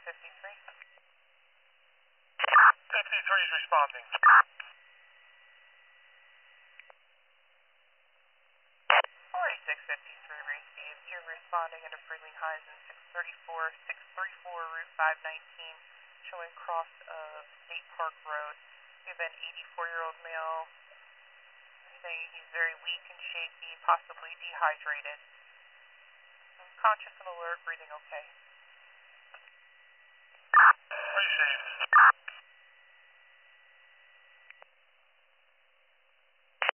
53. 53 is responding. 4653 received. You're responding under breathing highs in 634 Route 519, showing cross of State Park Road. We have an 84-year-old male saying he's very weak and shaky, possibly dehydrated. Conscious and alert, breathing okay.